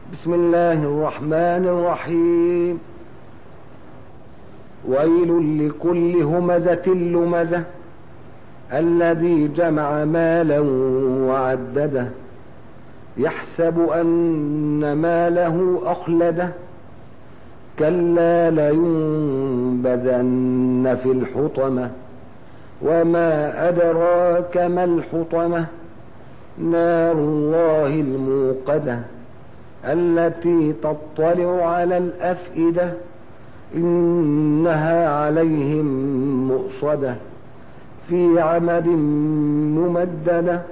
بسم الله الرحمن الرحيم. ويل لكل همزة لمزة الذي جمع مالا وعدده يحسب أن ماله أخلده كلا لينبذن في الحطمة وما أدراك ما الحطمة نار الله الموقدة التي تطلع على الأفئدة إنها عليهم مؤصدة في عمد ممددة.